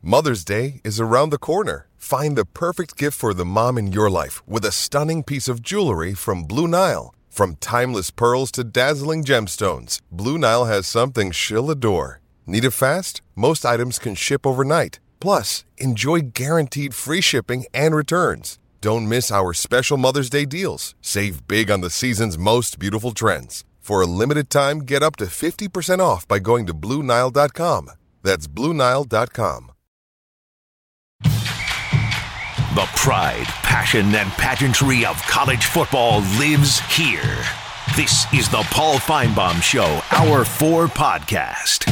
Mother's Day is around the corner. Find the perfect gift for the mom in your life with a stunning piece of jewelry from Blue Nile. From timeless pearls to dazzling gemstones, Blue Nile has something she'll adore. Need it fast? Most items can ship overnight. Plus, enjoy guaranteed free shipping and returns. Don't miss our special Mother's Day deals. Save big on the season's most beautiful trends. For a limited time, get up to 50% off by going to BlueNile.com. That's BlueNile.com. The pride, passion, and pageantry of college football lives here. This is the Paul Finebaum Show, Hour 4 podcast.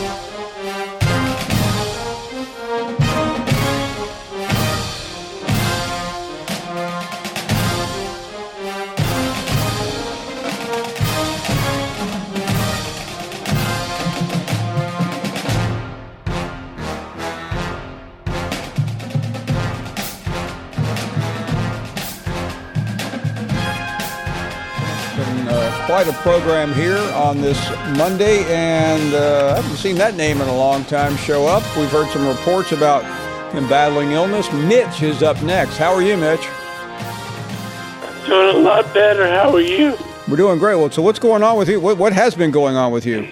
Quite a program here on this Monday, and I haven't seen that name in a long time show up. We've heard some reports about him battling illness. Mitch is up next. How are you, Mitch? Doing a lot better. How are you? We're doing great. Well, so what's going on with you? What has been going on with you?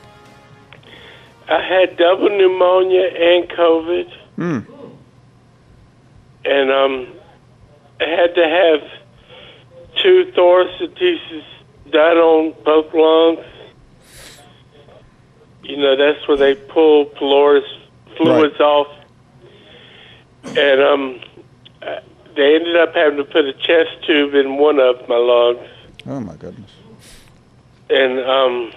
I had double pneumonia and COVID. And I had to have 2 thoracentesis done on both lungs. You know, that's where they pull pleuris fluids off. And they ended up having to put a chest tube in one of my lungs. Oh, my goodness. And,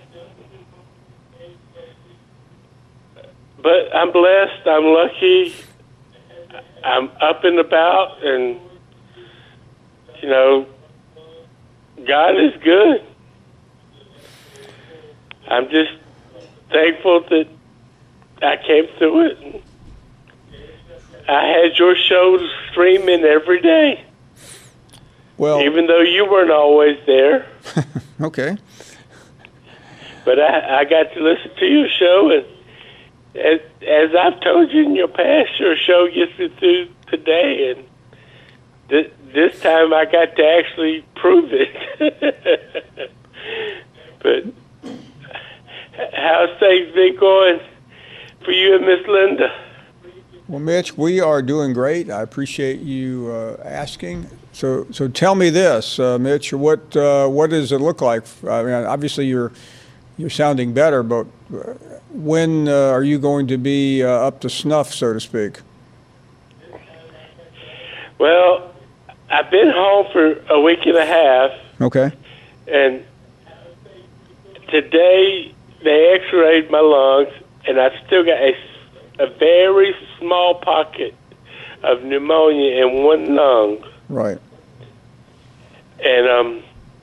but I'm blessed. I'm lucky. I'm up and about, and, you know, God is good. I'm just thankful that I came through it. I had your show streaming every day. Well, even though you weren't always there. Okay. But I got to listen to your show, and as I've told you in your past, your show gets me through today, and this time I got to actually prove it. But how's things been going for you and Miss Linda? Well, Mitch, we are doing great. I appreciate you asking. So tell me this, Mitch. What does it look like? I mean, obviously you're sounding better, but when are you going to be up to snuff, so to speak? Well, I've been home for a week and a half. Okay. And today they x-rayed my lungs, and I've still got a very small pocket of pneumonia in one lung. Right. And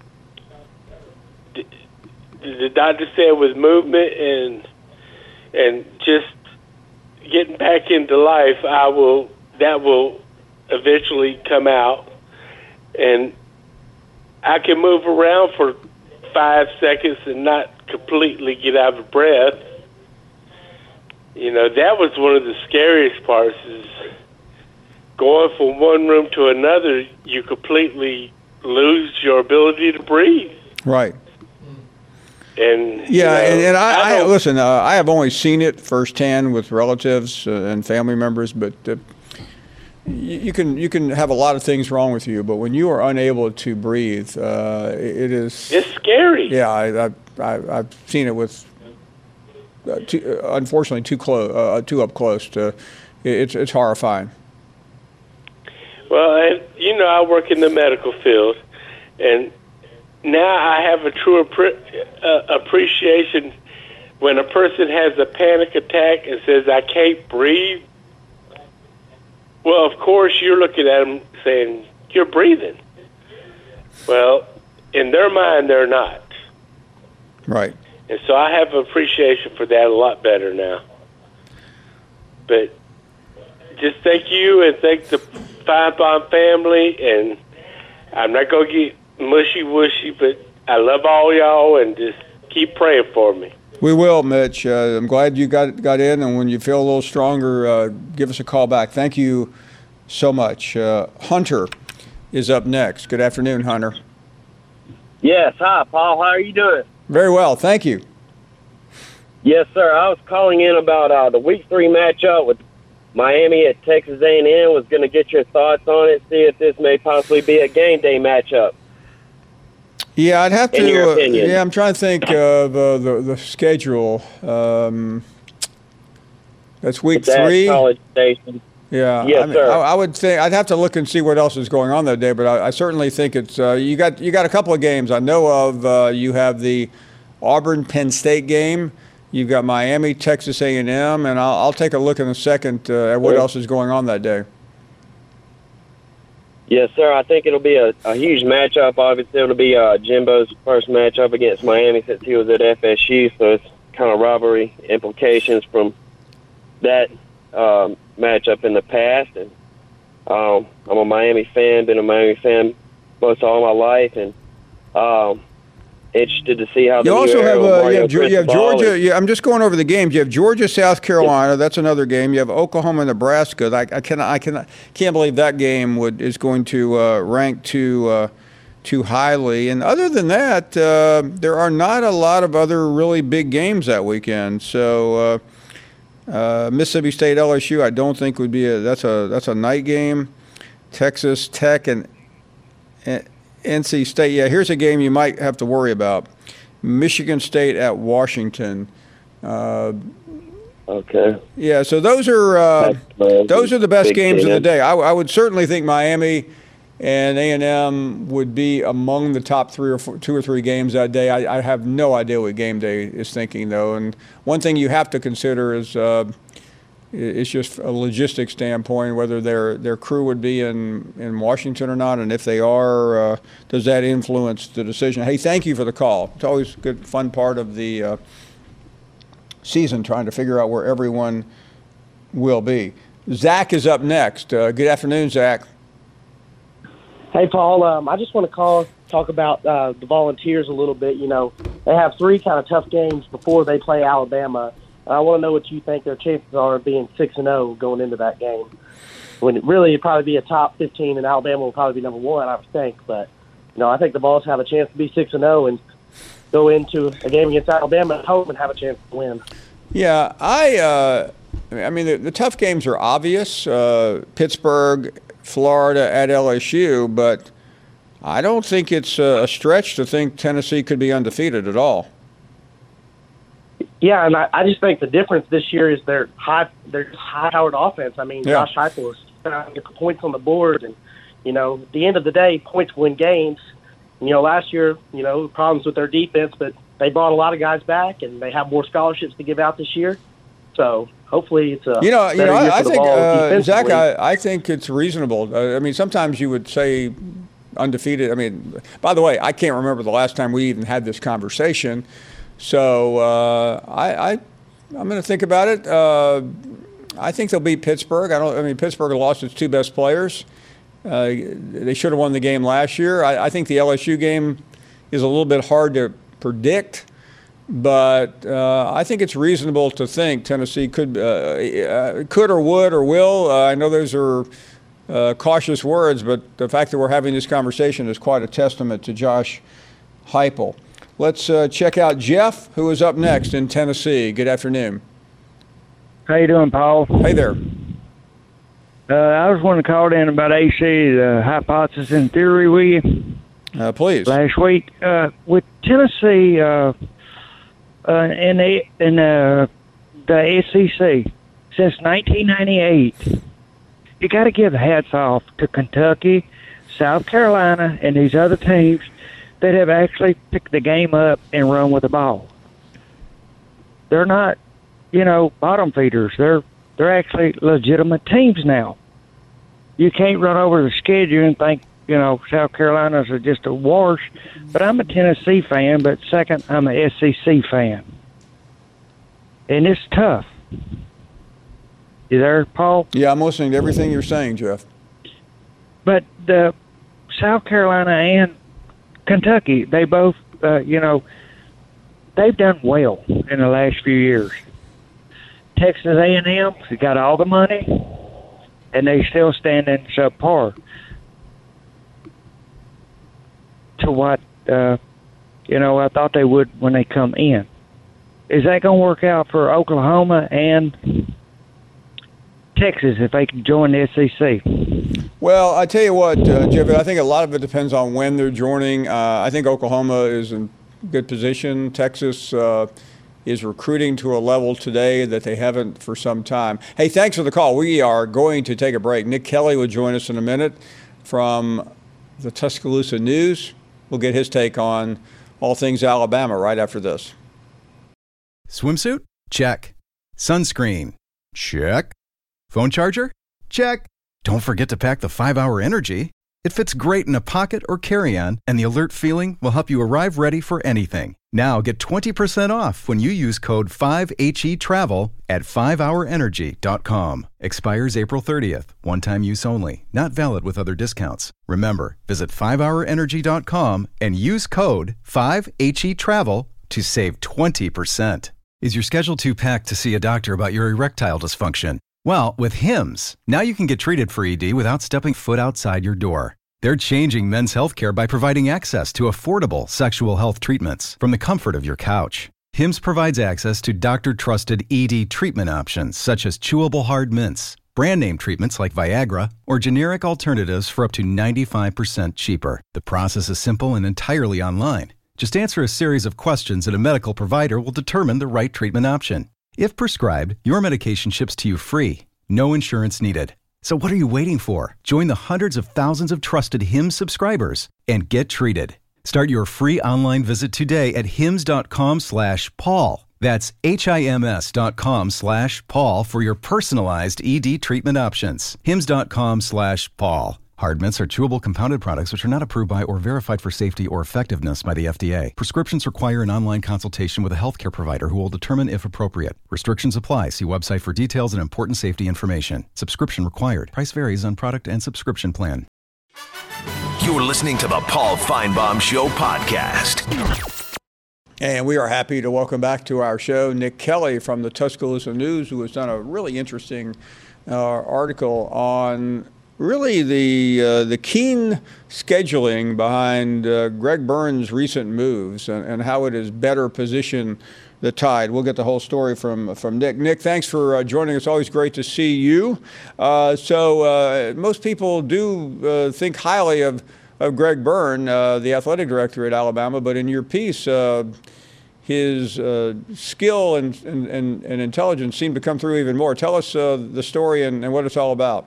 the doctor said with movement and just getting back into life, that will eventually come out, and I can move around for 5 seconds and not completely get out of breath. You know, that was one of the scariest parts, is going from one room to another, you completely lose your ability to breathe. Right. And yeah, you know, and I listen. I have only seen it firsthand with relatives and family members, but you can have a lot of things wrong with you, but when you are unable to breathe, it's scary. Yeah, I've seen it with unfortunately too up close to. It's horrifying. Well, and, you know, I work in the medical field, and now I have a true appreciation when a person has a panic attack and says, I can't breathe. Well, of course, you're looking at them saying, you're breathing. Well, in their mind, they're not. Right. And so I have appreciation for that a lot better now. But just thank you and thank the Finebaum family, and I'm not going to get mushy-wushy, but I love all y'all, and just keep praying for me. We will, Mitch. I'm glad you got in, and when you feel a little stronger, give us a call back. Thank you so much. Hunter is up next. Good afternoon, Hunter. Yes, hi, Paul. How are you doing? Very well, thank you. Yes, sir. I was calling in about the Week 3 matchup with Miami at Texas A&M. Was going to get your thoughts on it, see if this may possibly be a game day matchup. Yeah, I'd have to. In your opinion. Yeah, I'm trying to think of the schedule. That's Week 3. College Station. Yeah, yes, sir. I would think I'd have to look and see what else is going on that day, but I certainly think it's you got a couple of games I know of. You have the Auburn Penn State game. You've got Miami Texas A&M, and I'll take a look in a second at what else is going on that day. Yes, sir. I think it'll be a huge matchup. Obviously, it'll be Jimbo's first matchup against Miami since he was at FSU, so it's kind of rivalry implications from that matchup in the past. And I'm a Miami fan, been a Miami fan most all my life, and interested to see how you also have Georgia. Yeah, I'm just going over the games. You have Georgia, South Carolina. That's another game. You have Oklahoma, Nebraska. I can't believe that game is going to rank too highly. And other than that, there are not a lot of other really big games that weekend. So Mississippi State, LSU, I don't think would be that's a night game. Texas Tech and NC State, yeah, here's a game you might have to worry about. Michigan State at Washington. Okay. Yeah, so those are the best games of the day. I would certainly think Miami and A&M would be among the top 2 or 3 games that day. I have no idea what game day is thinking, though. And one thing you have to consider is it's just a logistics standpoint, whether their crew would be in Washington or not, and if they are, does that influence the decision? Hey, thank you for the call. It's always a good, fun part of the season, trying to figure out where everyone will be. Zach is up next. Good afternoon, Zach. Hey, Paul. I just want to talk about the Volunteers a little bit. You know, they have 3 kind of tough games before they play Alabama. I want to know what you think their chances are of being 6-0 going into that game. When it'd probably be a top 15, and Alabama will probably be number 1, I would think. But I think the Vols have a chance to be 6-0 and go into a game against Alabama at home and have a chance to win. Yeah, I mean the tough games are obvious. Pittsburgh, Florida at LSU, but I don't think it's a stretch to think Tennessee could be undefeated at all. Yeah, and I just think the difference this year is their high-powered offense. I mean, Josh Heupel is trying to get points on the board, and at the end of the day, points win games. Last year, problems with their defense, but they brought a lot of guys back, and they have more scholarships to give out this year. So hopefully, it's a better year for the Vols. Zach, I think it's reasonable. I mean, sometimes you would say undefeated. I mean, by the way, I can't remember the last time we even had this conversation. So I'm going to think about it. I think they'll beat Pittsburgh. Pittsburgh lost its 2 best players. They should have won the game last year. I think the LSU game is a little bit hard to predict, but I think it's reasonable to think Tennessee could or would or will. I know those are cautious words, but the fact that we're having this conversation is quite a testament to Josh Heupel. Let's check out Jeff, who is up next in Tennessee. Good afternoon. How you doing, Paul? Hey there. I just want to call in about AC, the hypothesis and theory with you. Please. Last week, with Tennessee in the SEC since 1998, you got to give hats off to Kentucky, South Carolina, and these other teams that have actually picked the game up and run with the ball. They're not, bottom feeders. They're actually legitimate teams now. You can't run over the schedule and think, South Carolina's are just a wash. But I'm a Tennessee fan, but second, I'm a SEC fan. And it's tough. You there, Paul? Yeah, I'm listening to everything you're saying, Jeff. But the South Carolina and Kentucky, they both, they've done well in the last few years. Texas A&M has got all the money, and they still stand in subpar to what I thought they would when they come in. Is that going to work out for Oklahoma and Texas if they can join the SEC? Well, I tell you what, Jeff, I think a lot of it depends on when they're joining. I think Oklahoma is in good position. Texas is recruiting to a level today that they haven't for some time. Hey, thanks for the call. We are going to take a break. Nick Kelly will join us in a minute from the Tuscaloosa News. We'll get his take on all things Alabama right after this. Swimsuit? Check. Sunscreen? Check. Phone charger? Check. Don't forget to pack the 5-Hour Energy. It fits great in a pocket or carry-on, and the alert feeling will help you arrive ready for anything. Now get 20% off when you use code 5HETRAVEL at 5hourenergy.com. Expires April 30th. One-time use only. Not valid with other discounts. Remember, visit 5hourenergy.com and use code 5HETRAVEL to save 20%. Is your schedule too packed to see a doctor about your erectile dysfunction? Well, with Hims, now you can get treated for ED without stepping foot outside your door. They're changing men's healthcare by providing access to affordable sexual health treatments from the comfort of your couch. Hims provides access to doctor-trusted ED treatment options such as chewable hard mints, brand name treatments like Viagra, or generic alternatives for up to 95% cheaper. The process is simple and entirely online. Just answer a series of questions and a medical provider will determine the right treatment option. If prescribed, your medication ships to you free. No insurance needed. So what are you waiting for? Join the hundreds of thousands of trusted Hims subscribers and get treated. Start your free online visit today at hims.com/Paul. That's HIMS.com/Paul for your personalized ED treatment options. hims.com/Paul. Hard mints are chewable compounded products which are not approved by or verified for safety or effectiveness by the FDA. Prescriptions require an online consultation with a healthcare provider who will determine if appropriate. Restrictions apply. See website for details and important safety information. Subscription required. Price varies on product and subscription plan. You're listening to the Paul Feinbaum Show podcast. And we are happy to welcome back to our show Nick Kelly from the Tuscaloosa News, who has done a really interesting article on really the keen scheduling behind Greg Byrne's recent moves and how it has better positioned the Tide. We'll get the whole story from Nick. Nick, thanks for joining us. Always great to see you. So most people do think highly of Greg Byrne, the athletic director at Alabama, but in your piece, his skill and intelligence seem to come through even more. Tell us the story and what it's all about.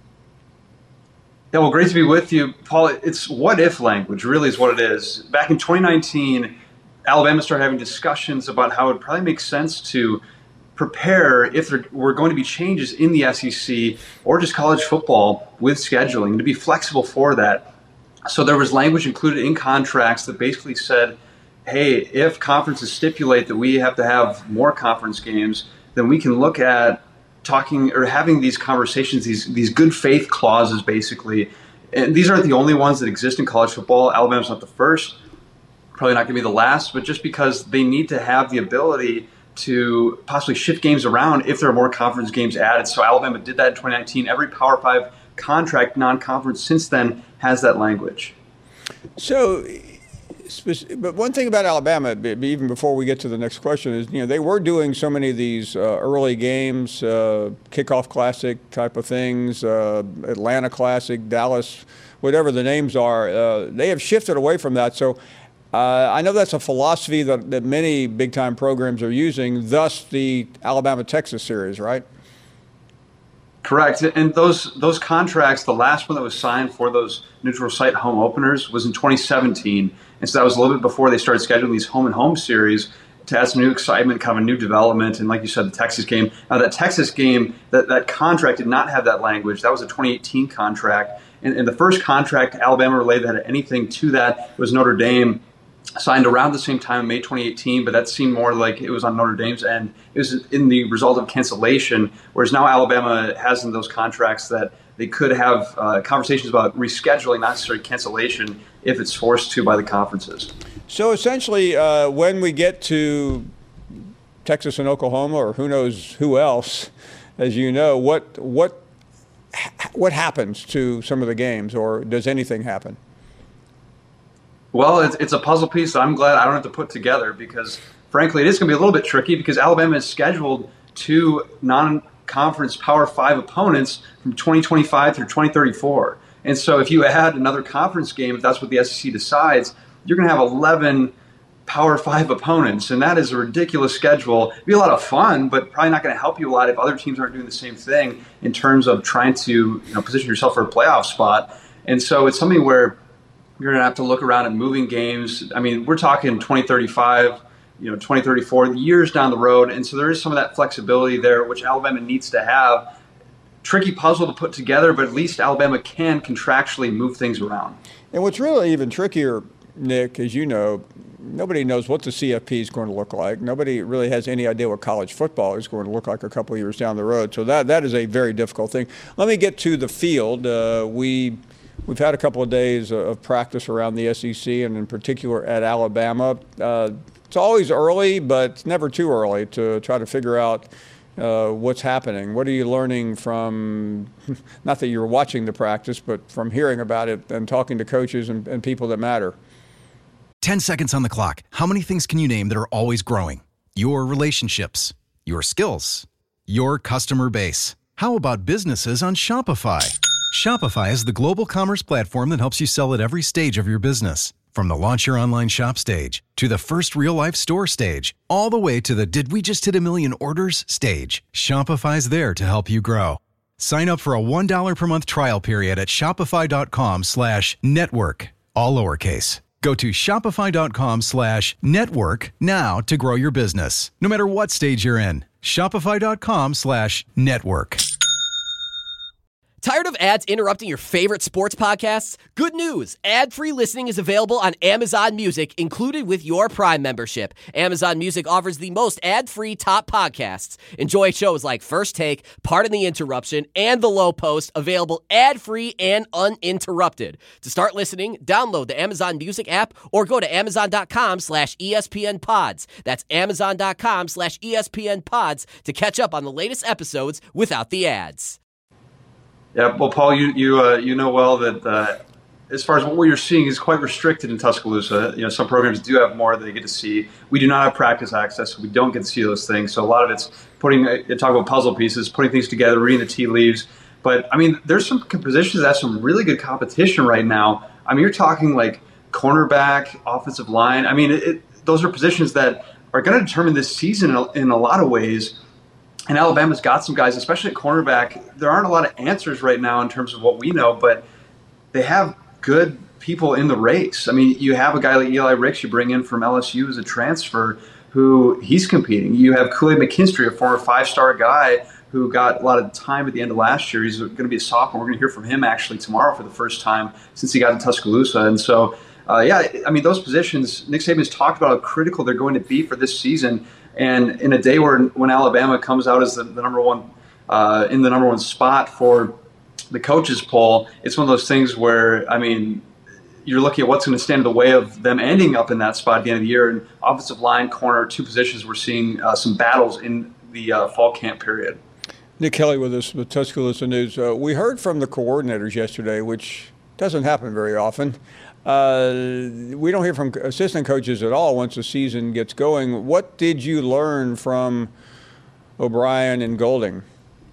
Yeah, well, great to be with you, Paul. It's what-if language, really is what it is. Back in 2019, Alabama started having discussions about how it would probably make sense to prepare if there were going to be changes in the SEC or just college football with scheduling, to be flexible for that. So there was language included in contracts that basically said, hey, if conferences stipulate that we have to have more conference games, then we can look at talking or having these conversations, these good faith clauses, basically. And these aren't the only ones that exist in college football. Alabama's not the first, probably not going to be the last, but just because they need to have the ability to possibly shift games around if there are more conference games added. So Alabama did that in 2019. Every Power 5 contract, non-conference since then, has that language. So, but one thing about Alabama, even before we get to the next question, is they were doing so many of these early games, kickoff classic type of things, Atlanta Classic, Dallas, whatever the names are. They have shifted away from that. So I know that's a philosophy that many big-time programs are using, thus the Alabama-Texas series, right? Correct. And those contracts, the last one that was signed for those neutral site home openers was in 2017. And so that was a little bit before they started scheduling these home and home series to add some new excitement, kind of a new development. And like you said, the Texas game. Now that Texas game, that contract did not have that language. That was a 2018 contract. And the first contract Alabama relayed that had anything to that was Notre Dame, signed around the same time, May 2018, but that seemed more like it was on Notre Dame's end. It was in the result of cancellation, whereas now Alabama has in those contracts that they could have conversations about rescheduling, not necessarily cancellation, if it's forced to by the conferences. So essentially, when we get to Texas and Oklahoma, or who knows who else, as you know, what happens to some of the games, or does anything happen? Well, it's a puzzle piece that I'm glad I don't have to put together, because frankly, it is going to be a little bit tricky because Alabama is scheduled 2 non-conference Power 5 opponents from 2025 through 2034. And so if you add another conference game, if that's what the SEC decides, you're going to have 11 Power 5 opponents, and that is a ridiculous schedule. It'd be a lot of fun, but probably not going to help you a lot if other teams aren't doing the same thing in terms of trying to position yourself for a playoff spot. And so it's something where you're going to have to look around at moving games. I mean, we're talking 2035, 2034, years down the road, and so there is some of that flexibility there, which Alabama needs to have. Tricky puzzle to put together, but at least Alabama can contractually move things around. And what's really even trickier, Nick, as you know, nobody knows what the CFP is going to look like. Nobody really has any idea what college football is going to look like a couple of years down the road. So that is a very difficult thing. Let me get to the field. We've had a couple of days of practice around the SEC, and in particular at Alabama. It's always early, but it's never too early to try to figure out what's happening. What are you learning from, not that you're watching the practice, but from hearing about it and talking to coaches and people that matter? 10 seconds on the clock. How many things can you name that are always growing? Your relationships, your skills, your customer base. How about businesses on Shopify? Shopify is the global commerce platform that helps you sell at every stage of your business. From the launch your online shop stage, to the first real-life store stage, all the way to the did we just hit 1 million orders stage, Shopify's there to help you grow. Sign up for a $1 per month trial period at shopify.com/network, all lowercase. Go to shopify.com/network now to grow your business, no matter what stage you're in. Shopify.com/network. Tired of ads interrupting your favorite sports podcasts? Good news! Ad-free listening is available on Amazon Music, included with your Prime membership. Amazon Music offers the most ad-free top podcasts. Enjoy shows like First Take, Pardon the Interruption, and The Low Post, available ad-free and uninterrupted. To start listening, download the Amazon Music app or go to amazon.com/ESPN Pods. That's amazon.com/ESPN Pods to catch up on the latest episodes without the ads. Yeah, well, Paul, you know well that as far as what you're seeing is quite restricted in Tuscaloosa. Some programs do have more that they get to see. We do not have practice access, so we don't get to see those things. So a lot of it's talk about puzzle pieces, putting things together, reading the tea leaves. But I mean, there's some positions that have some really good competition right now. I mean, you're talking like cornerback, offensive line. I mean, those are positions that are going to determine this season in a lot of ways. And Alabama's got some guys, especially at cornerback. There aren't a lot of answers right now in terms of what we know, but they have good people in the race. I mean, you have a guy like Eli Ricks you bring in from LSU as a transfer who he's competing. You have Kool-Aid McKinstry, a former 5-star guy who got a lot of time at the end of last year. He's going to be a sophomore. We're going to hear from him actually tomorrow for the first time since he got to Tuscaloosa. And so, those positions, Nick Saban's talked about how critical they're going to be for this season. And in a day when Alabama comes out as the number one in the number one spot for the coaches poll, it's one of those things where, I mean, you're looking at what's going to stand in the way of them ending up in that spot at the end of the year. And offensive line, corner, 2 positions, we're seeing some battles in the fall camp period. Nick Kelly with us with Tuscaloosa News. We heard from the coordinators yesterday, which doesn't happen very often. We don't hear from assistant coaches at all once the season gets going. What did you learn from O'Brien and Golding?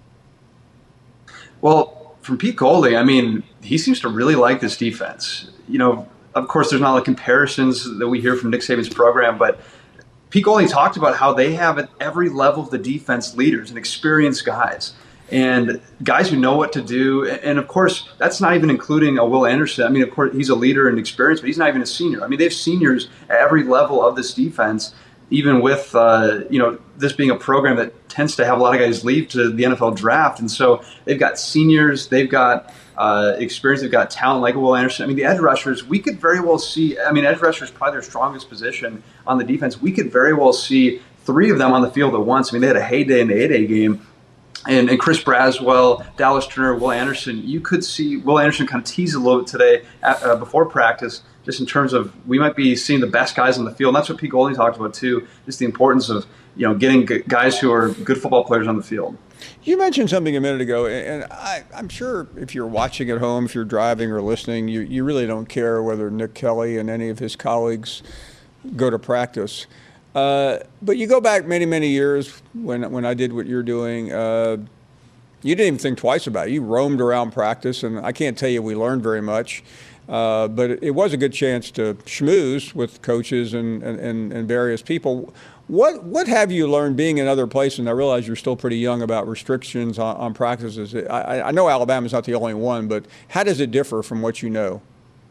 Well, from Pete Golding, I mean, he seems to really like this defense. Of course, there's not like comparisons that we hear from Nick Saban's program, but Pete Golding talked about how they have at every level of the defense leaders and experienced guys. And guys who know what to do. And, of course, that's not even including a Will Anderson. I mean, of course, he's a leader in experience, but he's not even a senior. I mean, they have seniors at every level of this defense, even with, this being a program that tends to have a lot of guys leave to the NFL draft. And so they've got seniors, they've got experience, they've got talent like Will Anderson. I mean, the edge rushers, we could very well see, edge rusher is probably their strongest position on the defense. We could very well see 3 of them on the field at once. I mean, they had a heyday in the A-Day game. and Chris Braswell, Dallas Turner, Will Anderson. You could see Will Anderson kind of tease a little bit today before practice, just in terms of we might be seeing the best guys on the field. And that's what Pete Golding talked about too, just the importance of getting guys who are good football players on the field. You mentioned something a minute ago, and I'm sure if you're watching at home, if you're driving or listening, you really don't care whether Nick Kelly and any of his colleagues go to practice. But you go back many, many years when I did what you're doing, you didn't even think twice about it. You roamed around practice, and I can't tell you we learned very much. But it was a good chance to schmooze with coaches and various people. What have you learned being in other places? And I realize you're still pretty young about restrictions on practices. I know Alabama's not the only one, but how does it differ from what you know?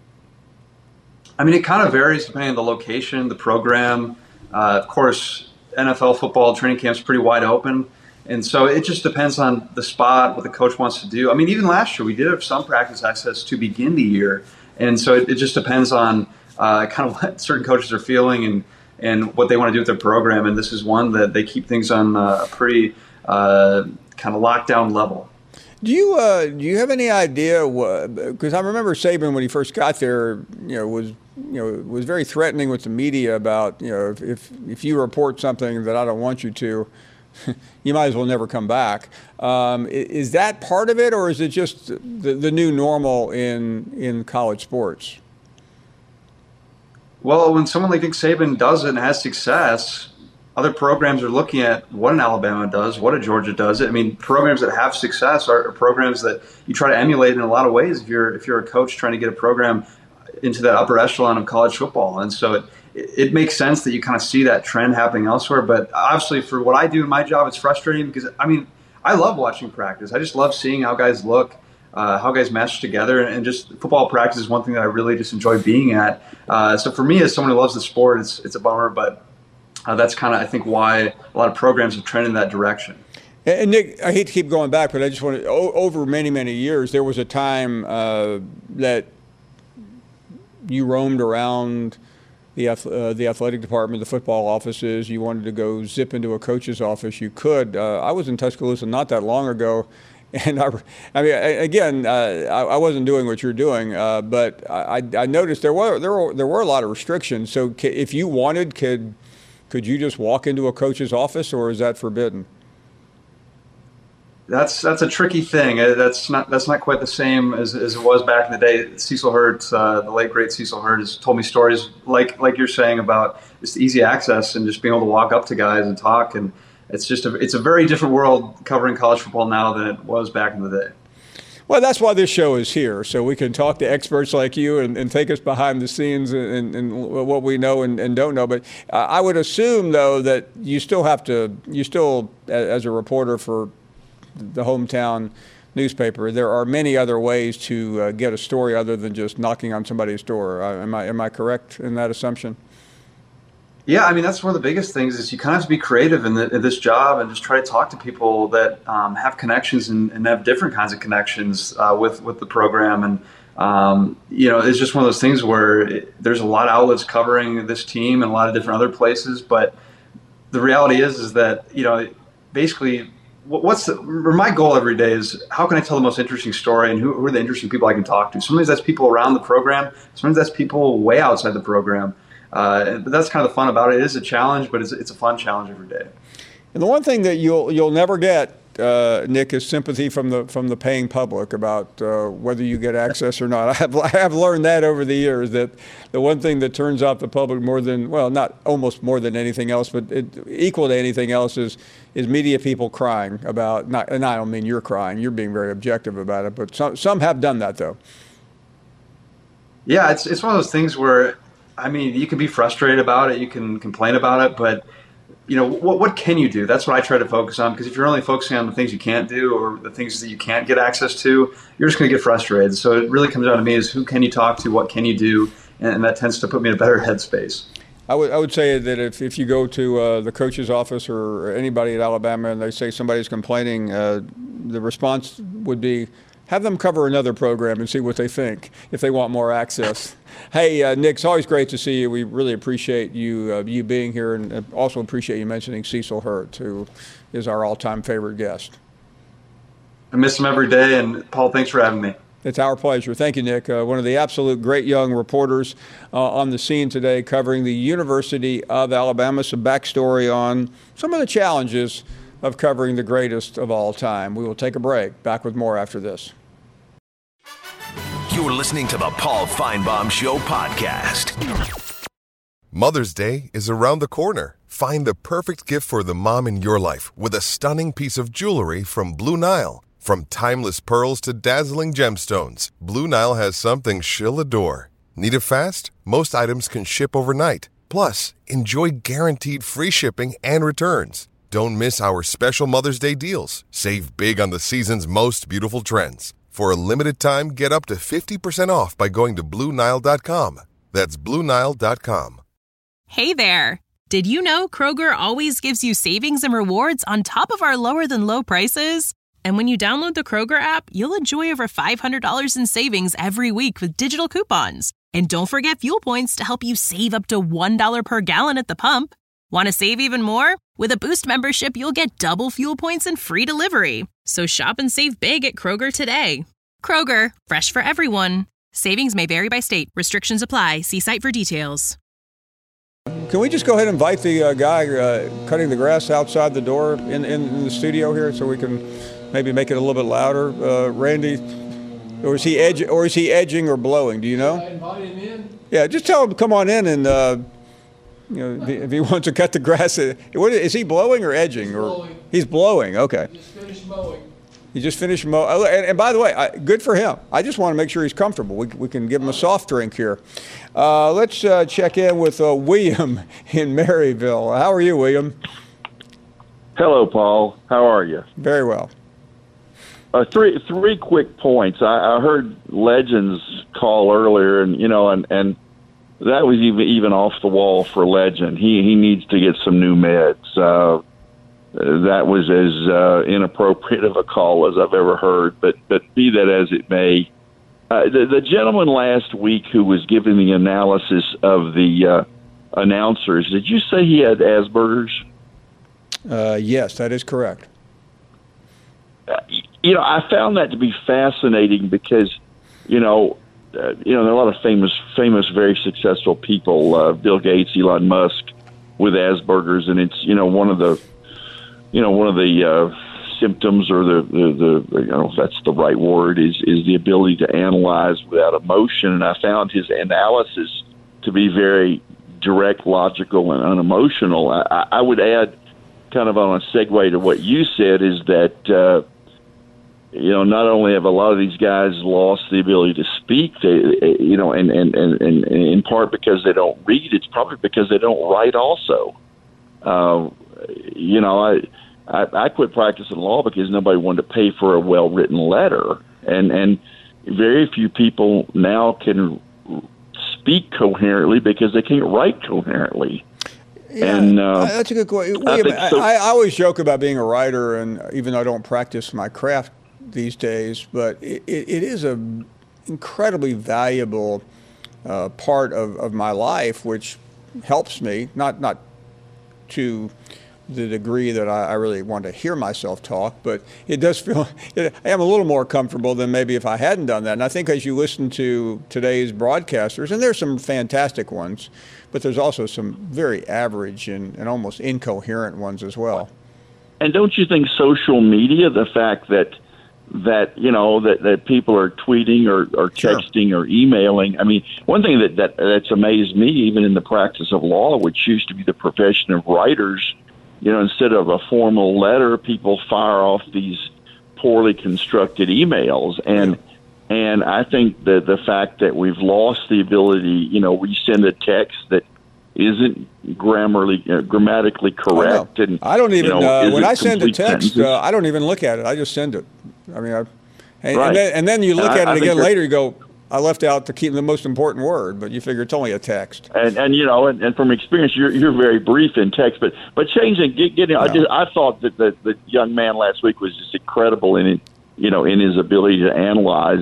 I mean, it kind of varies depending on the location, the program. Of course, NFL football training camp's pretty wide open. And so it just depends on the spot, what the coach wants to do. I mean, even last year, we did have some practice access to begin the year. And so it just depends on kind of what certain coaches are feeling and what they want to do with their program. And this is one that they keep things on a pretty kind of lockdown level. Do you have any idea? Because I remember Saban when he first got there, was very threatening with the media about if you report something that I don't want you to, you might as well never come back. Is that part of it, or is it just the new normal in college sports? Well, when someone like Nick Saban does it and has success, other programs are looking at what an Alabama does, what a Georgia does. I mean, programs that have success are programs that you try to emulate in a lot of ways. If you're a coach trying to get a program into that upper echelon of college football, and so it makes sense that you kind of see that trend happening elsewhere. But obviously, for what I do in my job, it's frustrating because I love watching practice. I just love seeing how guys look, how guys mesh together, and just football practice is one thing that I really just enjoy being at. So for me, as someone who loves the sport, it's a bummer, but that's kind of, I think, why a lot of programs have trended in that direction. And Nick, I hate to keep going back, but I just want to, over many, many years, there was a time that you roamed around the athletic department, the football offices. You wanted to go zip into a coach's office, you could. I was in Tuscaloosa not that long ago, and I wasn't doing what you're doing, but I noticed there were a lot of restrictions. So if you wanted, could you just walk into a coach's office, or is that forbidden? That's a tricky thing. That's not quite the same as it was back in the day. Cecil Hurt, the late great Cecil Hurt, has told me stories like you're saying about just easy access and just being able to walk up to guys and talk. And it's a very different world covering college football now than it was back in the day. Well, that's why this show is here, so we can talk to experts like you and take us behind the scenes and what we know and don't know. But I would assume, though, that you still, as a reporter for the hometown newspaper, there are many other ways to get a story other than just knocking on somebody's door. Am I correct in that assumption? Yeah, I mean, that's one of the biggest things is you kind of have to be creative in this job and just try to talk to people that have connections and have different kinds of connections with the program. And, it's just one of those things where there's a lot of outlets covering this team and a lot of different other places. But the reality is that, basically my goal every day is how can I tell the most interesting story and who are the interesting people I can talk to? Sometimes that's people around the program. Sometimes that's people way outside the program. But that's kind of the fun about it. It is a challenge, but it's a fun challenge every day. And the one thing that you'll never get, Nick, is sympathy from the paying public about whether you get access or not. I have learned that over the years, that the one thing that turns off the public almost more than anything else, but equal to anything else is media people crying about, and I don't mean you're crying, you're being very objective about it, but some have done that though. Yeah, it's one of those things where, you can be frustrated about it, you can complain about it, but what can you do? That's what I try to focus on, because if you're only focusing on the things you can't do or the things that you can't get access to, you're just going to get frustrated. So it really comes down to me is who can you talk to, what can you do, and that tends to put me in a better headspace. I would say that if you go to the coach's office or anybody at Alabama and they say somebody's complaining, the response would be, have them cover another program and see what they think if they want more access. Hey, Nick, it's always great to see you. We really appreciate you being here, and also appreciate you mentioning Cecil Hurt, who is our all-time favorite guest. I miss him every day, and Paul, thanks for having me. It's our pleasure. Thank you, Nick. One of the absolute great young reporters on the scene today covering the University of Alabama. Some backstory on some of the challenges of covering the greatest of all time. We will take a break. Back with more after this. You're listening to the Paul Feinbaum Show podcast. Mother's Day is around the corner. Find the perfect gift for the mom in your life with a stunning piece of jewelry from Blue Nile. From timeless pearls to dazzling gemstones, Blue Nile has something she'll adore. Need it fast? Most items can ship overnight. Plus, enjoy guaranteed free shipping and returns. Don't miss our special Mother's Day deals. Save big on the season's most beautiful trends. For a limited time, get up to 50% off by going to BlueNile.com. That's BlueNile.com. Hey there! Did you know Kroger always gives you savings and rewards on top of our lower-than-low prices? And when you download the Kroger app, you'll enjoy over $500 in savings every week with digital coupons. And don't forget fuel points to help you save up to $1 per gallon at the pump. Want to save even more? With a Boost membership, you'll get double fuel points and free delivery. So shop and save big at Kroger today. Kroger, fresh for everyone. Savings may vary by state. Restrictions apply. See site for details. Can we just go ahead and invite the guy cutting the grass outside the door in the studio here so we can maybe make it a little bit louder? Randy, or is he edging or blowing? Do you know? I invite him in. Yeah, just tell him to come on in and if he wants to cut the grass. Is he blowing or edging? He's blowing. Okay. He just finished mowing. He just finished mowing. Oh, and by the way, good for him. I just want to make sure he's comfortable. We can give him a soft drink here. Let's check in with William in Maryville. How are you, William? Hello, Paul. How are you? Very well. Three quick points. I heard Legends call earlier, and that was even off the wall for Legend. He needs to get some new meds. That was as inappropriate of a call as I've ever heard. But be that as it may, the gentleman last week who was giving the analysis of the announcers, did you say he had Asperger's? Yes, that is correct. I found that to be fascinating because, there are a lot of famous, very successful people, Bill Gates, Elon Musk, with Asperger's, and it's one of the symptoms, or the if that's the right word, is the ability to analyze without emotion. And I found his analysis to be very direct, logical, and unemotional. I would add, kind of on a segue to what you said, is that not only have a lot of these guys lost the ability to speak, and in part because they don't read, it's probably because they don't write also. I quit practicing law because nobody wanted to pay for a well-written letter, and very few people now can speak coherently because they can't write coherently. Yeah, and that's a good question. I always joke about being a writer, and even though I don't practice my craft these days, but it is an incredibly valuable part of my life, which helps me, not to the degree that I really want to hear myself talk, but it does feel I am a little more comfortable than maybe if I hadn't done that. And I think as you listen to today's broadcasters, and there's some fantastic ones, but there's also some very average and almost incoherent ones as well. And don't you think social media, the fact that people are tweeting or texting or emailing. I mean, one thing that's amazed me, even in the practice of law, which used to be the profession of writers, instead of a formal letter, people fire off these poorly constructed emails. And I think that the fact that we've lost the ability, we send a text that isn't grammatically correct. And I don't even, when I send a text, I don't even look at it. I just send it. I mean, and then you look at it again later, you go, I left out to keep the most important word, but you figure it's only a text. And from experience, you're very brief in text, but changing, getting. No. I thought that the young man last week was just incredible in his ability to analyze,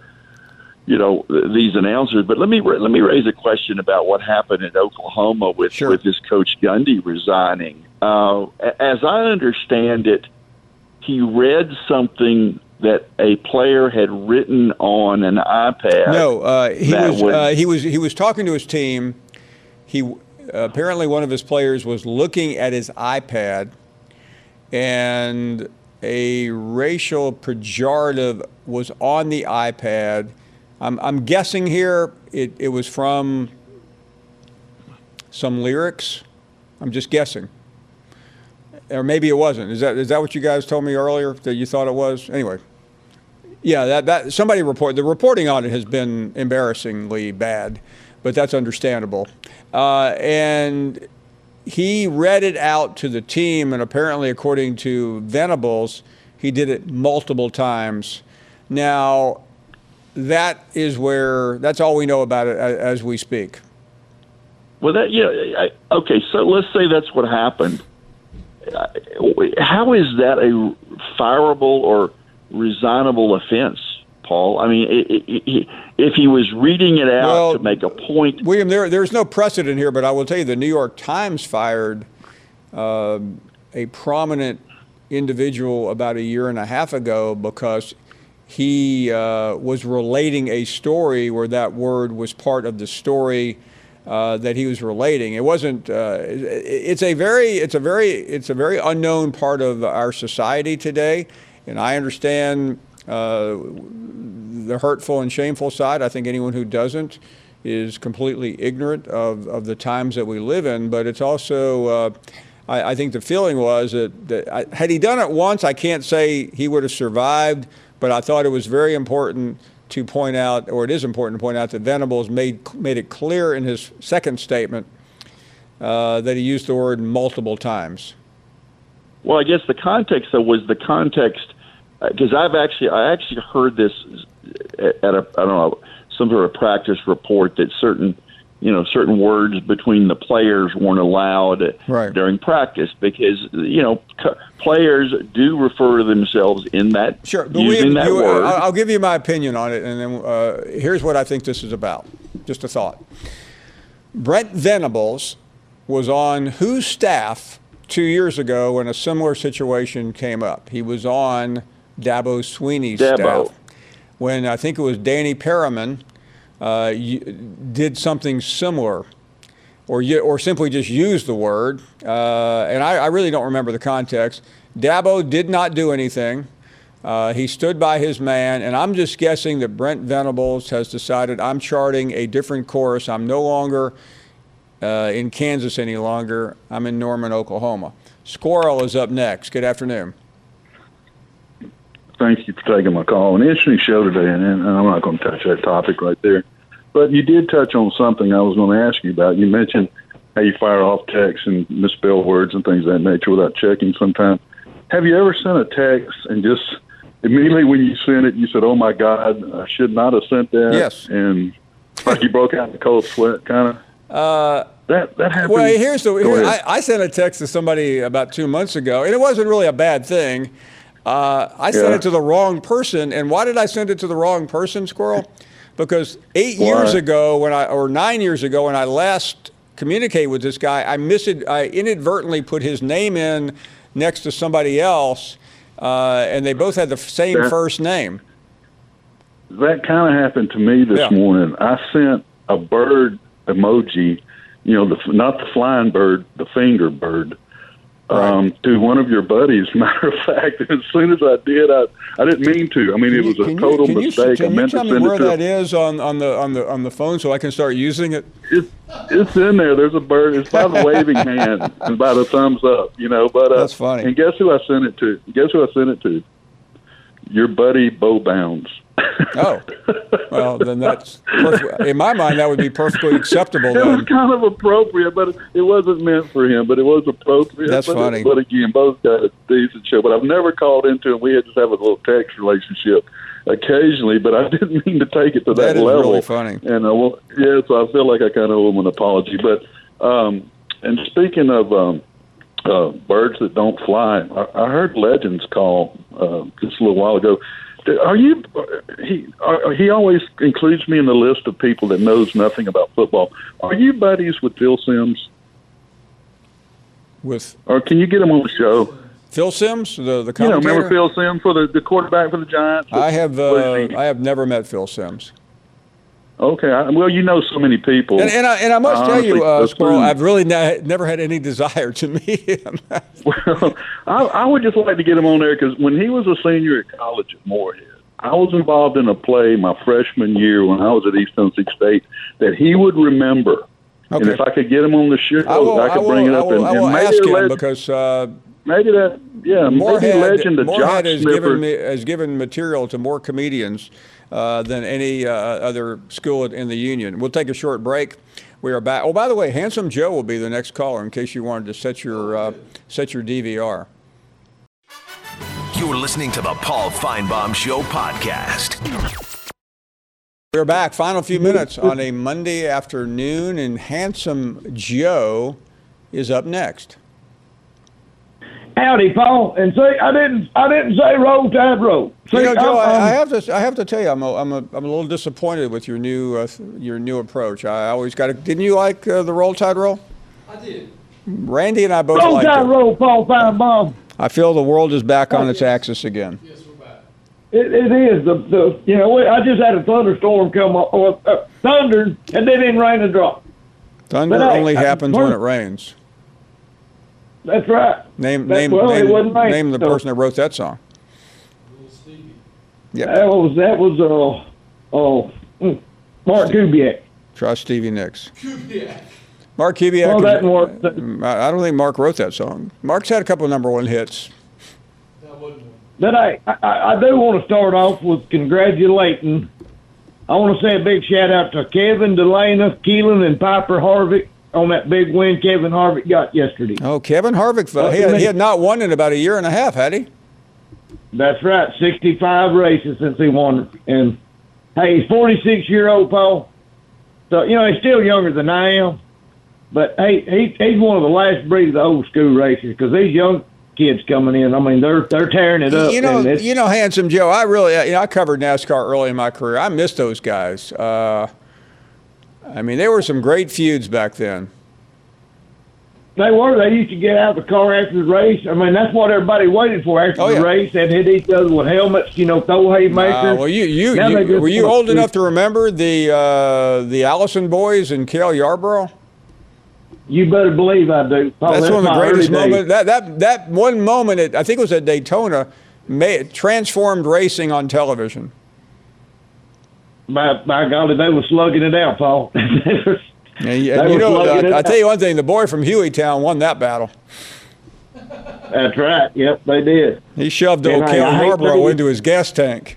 these announcers. But let me raise a question about what happened in Oklahoma with this Coach Gundy resigning. As I understand it, he read something that a player had written on an iPad. No, he was talking to his team. He apparently one of his players was looking at his iPad, and a racial pejorative was on the iPad. I'm guessing here it was from some lyrics. I'm just guessing. Or maybe it wasn't. Is that what you guys told me earlier that you thought it was? Anyway, yeah, that somebody reported. The reporting on it has been embarrassingly bad, but that's understandable. And he read it out to the team, and apparently, according to Venables, he did it multiple times. Now, that's all we know about it as we speak. Well, okay, so let's say that's what happened. How is that a fireable or resignable offense, Paul? I mean, if he was reading it out to make a point. William, there's no precedent here, but I will tell you the New York Times fired a prominent individual about a year and a half ago because he was relating a story where that word was part of the story that he was relating. It wasn't. It's a very unknown part of our society today, and I understand the hurtful and shameful side. I think anyone who doesn't is completely ignorant of the times that we live in. But it's also. I think the feeling was that had he done it once, I can't say he would have survived. But I thought it was very important to point out, or it is important to point out, that Venables made it clear in his second statement that he used the word multiple times. Well, I guess the context, though, was the context, because I actually heard this at some sort of practice report that certain words between the players weren't allowed during practice because, players do refer to themselves in that, using that word. I'll give you my opinion on it, and then here's what I think this is about. Just a thought. Brent Venables was on whose staff 2 years ago when a similar situation came up? He was on Dabo Swinney's staff when I think it was Danny Perriman did something similar, or simply just used the word, and I really don't remember the context. Dabo did not do anything. He stood by his man, and I'm just guessing that Brent Venables has decided I'm charting a different course. I'm no longer in Kansas any longer. I'm in Norman, Oklahoma. Squirrel is up next. Good afternoon. Thank you for taking my call. An interesting show today, and I'm not going to touch that topic right there. But you did touch on something I was going to ask you about. You mentioned how you fire off texts and misspell words and things of that nature without checking sometimes. Have you ever sent a text and just immediately when you sent it, you said, oh, my God, I should not have sent that? Yes. And like you broke out in a cold sweat, kind of? That happened. Well, I sent a text to somebody about 2 months ago, and it wasn't really a bad thing. I sent it to the wrong person. And why did I send it to the wrong person, Squirrel? Because 8 years ago, or 9 years ago, when I last communicated with this guy, I inadvertently put his name in next to somebody else, and they both had the same first name. That kind of happened to me this morning. I sent a bird emoji, not the flying bird, the finger bird, to one of your buddies. Matter of fact, as soon as I did, I didn't mean to. I mean, it was a total mistake. Can you tell me where that is on the phone so I can start using it? It's in there. There's a bird. It's by the waving hand and by the thumbs up. But that's funny. And guess who I sent it to? Your buddy Bo Bounds. Oh, well, then that's in my mind that would be perfectly acceptable. It was kind of appropriate, but it wasn't meant for him. But it was appropriate. That's funny. But again, both got a decent show. But I've never called into him. We had just have a little text relationship occasionally, but I didn't mean to take it to that level. That is really funny. And so I feel like I kind of owe him an apology. But and speaking of birds that don't fly, I heard Legends call just a little while ago. He always includes me in the list of people that knows nothing about football. Are you buddies with Phil Simms? Or can you get him on the show? Phil Simms, the commentator? You know, remember Phil Simms for the quarterback for the Giants? I have never met Phil Simms. Okay, well, you know so many people. And I must tell you, Squirrel, I've really never had any desire to meet him. Well, I would just like to get him on there because when he was a senior at college at Moorhead, I was involved in a play my freshman year when I was at East Tennessee State that he would remember. Okay. And if I could get him on the show, I could bring it up. I will ask him because maybe that, Moorhead, maybe legend of Moorhead Jock has given material to more comedians than any other school in the Union. We'll take a short break. We are back. Oh, by the way, Handsome Joe will be the next caller in case you wanted to set your DVR. You're listening to the Paul Feinbaum Show podcast. We're back. Final few minutes on a Monday afternoon, and Handsome Joe is up next. Howdy, Paul. And see, I didn't say roll tide roll. See, Joe, I have to tell you, I'm a little disappointed with your new approach. I always got it. Didn't you like the roll tide roll? I did. Randy and I both liked it. Roll tide roll, Paul Feinbaum. I feel the world is back on its axis again. Yes, we're back. It is I just had a thunderstorm come up, thunder, and they didn't rain a drop. Thunder only happens when it rains. That's right. Name the person that wrote that song. Yeah. That was Mark Kubiak. Try Stevie Nicks. Mark Kubiak. Well, I don't think Mark wrote that song. Mark's had a couple of #1 hits. But I do want to start off with congratulating. I want to say a big shout out to Kevin Delana, Keelan, and Piper Harvick on that big win Kevin Harvick got yesterday. Oh, Kevin Harvick, he had not won in about a year and a half, had he? That's right, 65 races since he won. And, hey, he's 46-year-old, Paul. So, he's still younger than I am. But, hey, he's one of the last breed of the old school racers because these young kids coming in, I mean, they're tearing it up. Handsome Joe, I covered NASCAR early in my career. I miss those guys. There were some great feuds back then. They were. They used to get out of the car after the race. I mean, that's what everybody waited for after the race. They'd hit each other with helmets, throw haymakers. Were you old enough to remember the Allison boys and Cale Yarborough? You better believe I do. That's one of the greatest moments. That one moment, I think it was at Daytona, transformed racing on television. By golly, they were slugging it out, Paul. I tell you one thing, the boy from Hueytown won that battle. That's right. Yep, they did. He shoved old Cale Yarborough into his gas tank.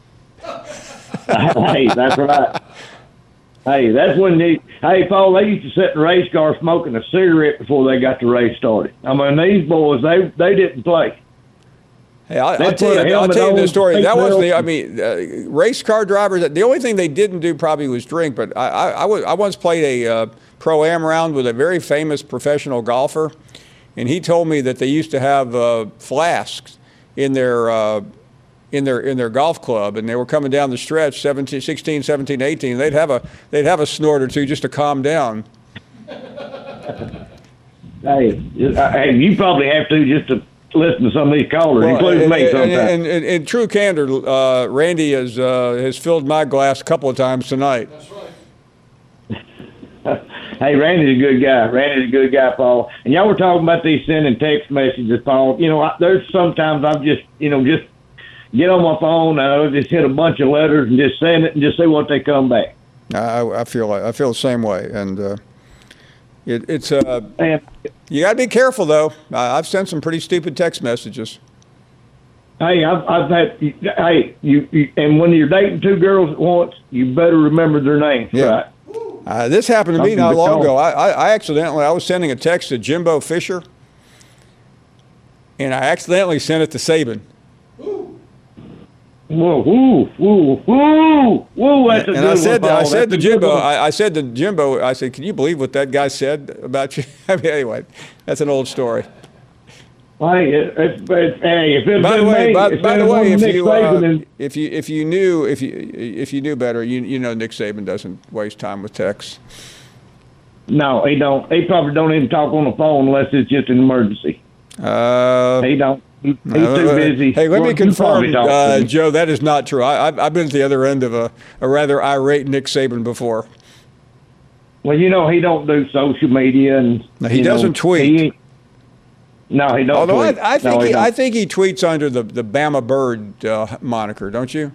Hey, that's right. Hey, that's when Paul, they used to sit in a race car smoking a cigarette before they got the race started. I mean, these boys, they didn't play. Hey, I'll tell you the story. That was race car drivers. The only thing they didn't do probably was drink. But I once played a pro-am round with a very famous professional golfer, and he told me that they used to have flasks in their golf club, and they were coming down the stretch 16, 17, 18. They'd have a snort or two just to calm down. Hey, you probably have to just to listen to some of these callers, including me sometimes. And in true candor, Randy has filled my glass a couple of times tonight. That's right. Hey, Randy's a good guy, Paul. And y'all were talking about these sending text messages, Paul. There's sometimes I'm just get on my phone, I'll just hit a bunch of letters and just send it and just see what they come back. I feel the same way, and it's you got to be careful though. I've sent some pretty stupid text messages. Hey, I've had you and when you're dating two girls at once, you better remember their names. Yeah. Right? This happened to me not long ago. I was sending a text to Jimbo Fisher, and I accidentally sent it to Saban. Whoa! That's a good one, I said to Jimbo, I said, can you believe what that guy said about you? Anyway, that's an old story. Hey, if it's by the way, if you knew better, you know Nick Saban doesn't waste time with texts. No, he don't. He probably don't even talk on the phone unless it's just an emergency. He don't. He's too busy. Hey, let me You confirm, probably talk to him. Joe, that is not true. I've been at the other end of a rather irate Nick Saban before. Well, he don't do social media, and No, he doesn't tweet. No, he don't. Although tweet. I think No, I don't. think he tweets under the Bama Bird moniker, don't you?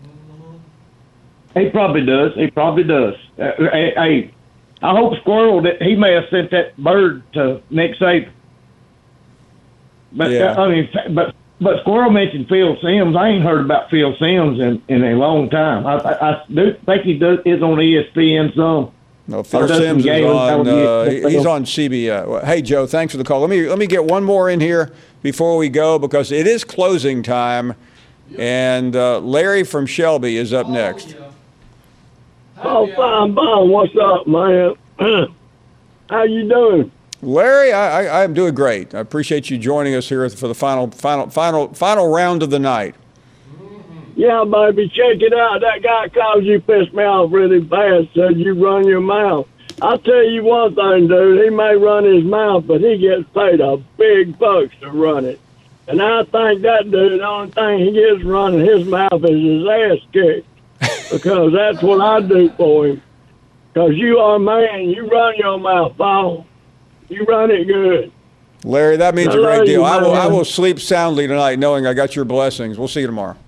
He probably does. Hey, I hope Squirrel that he may have sent that bird to Nick Saban. But Yeah. but Squirrel mentioned Phil Simms. I ain't heard about Phil Simms in a long time. I do think he is on ESPN some. No, Phil Simms is on. He's on CBS. Hey, Joe, thanks for the call. Let me get one more in here before we go because it is closing time, and Larry from Shelby is up next. Oh, fine, Bob. What's up, man? How you doing? Larry, I'm doing great. I appreciate you joining us here for the final round of the night. Yeah, baby, check it out. That guy calls you, pissed me off really bad, said you run your mouth. I'll tell you one thing, dude. He may run his mouth, but he gets paid a big bucks to run it. And I think that dude, the only thing he gets running his mouth is his ass kicked. Because that's what I do for him. Because you are a man. You run your mouth, Paul. You run it good. Larry, that means I a great love deal. you, I man. will sleep soundly tonight knowing I got your blessings. We'll see you tomorrow.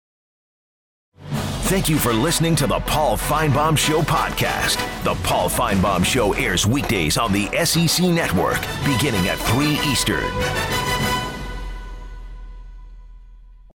Thank you for listening to the Paul Feinbaum Show podcast. The Paul Feinbaum Show airs weekdays on the SEC Network, beginning at 3 Eastern.